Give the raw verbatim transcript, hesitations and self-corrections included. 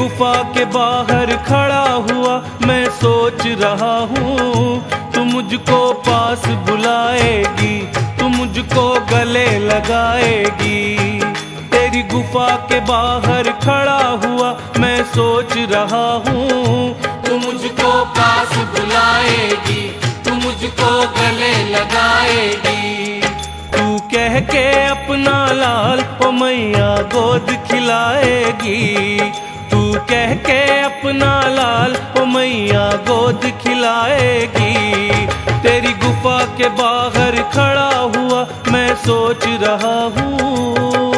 गुफा के बाहर खड़ा हुआ मैं सोच रहा हूँ, तू मुझको पास बुलाएगी, तू मुझको गले लगाएगी। तेरी गुफा के बाहर खड़ा हुआ मैं सोच रहा हूँ, तू मुझको पास बुलाएगी, तू मुझको गले लगाएगी। तू कह के अपना लाल ओ मैया गोद खिलाएगी, तू कह के अपना लाल ओ मैया गोद खिलाएगी। तेरी गुफा के बाहर खड़ा हुआ मैं सोच रहा हूँ।